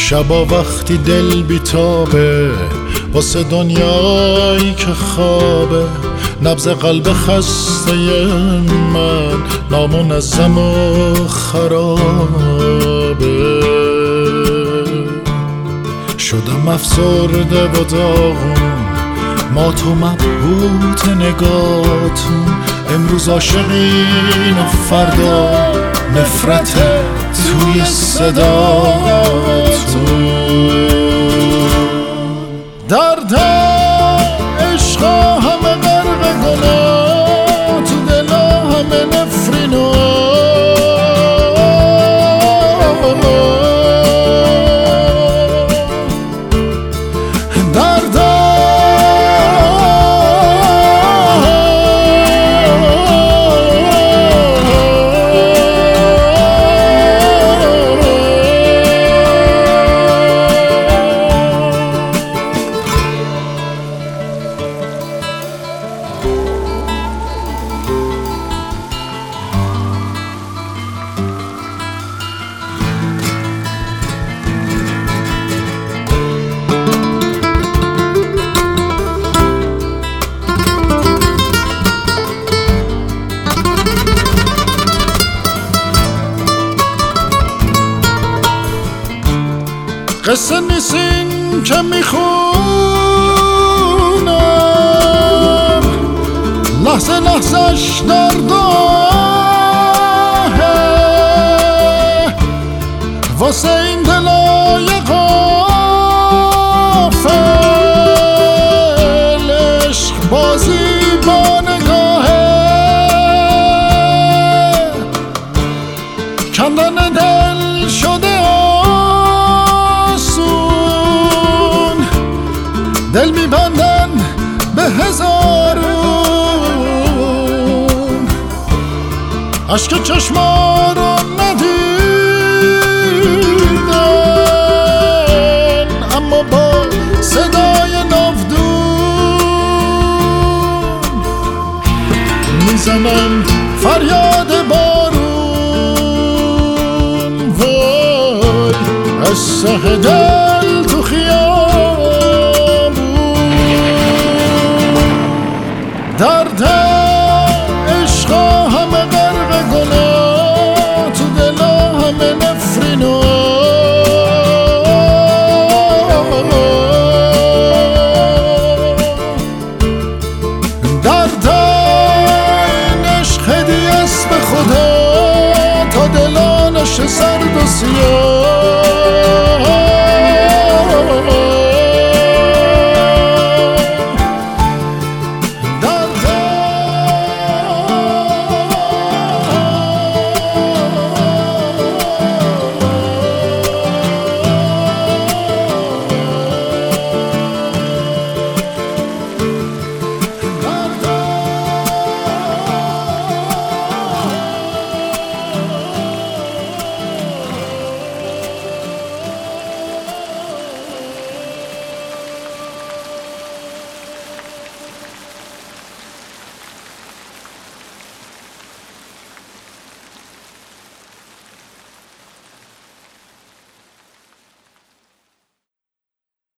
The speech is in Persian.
شبا وقتی دل بیتابه واسه دنیایی که خوابه، نبض قلب خسته من نامنظم و خرابه. شدم افسرده و داغون، ما تو مبهوت نگاتون، امروز عاشقین و فردا نفرت توی صداتون. درد عشقا همه غرق گناه، تو دلا همه نفرین و قصه نیستین که میخونم، لحظه لحظهش درداهه واسه این دلای غافل، عشق بازی با نگاهه، کندن دل شده دل میبندن به هزارون، عشق چشما رو ندیدن اما با صدای ناودون میزنن فریاد بارون. وای از ته دل تو خیال درد عشقا همه غرق گناه، تو دلا همه نفرین و درد این عشق هدیه است به خدا تا دلانش سرد و سیاه.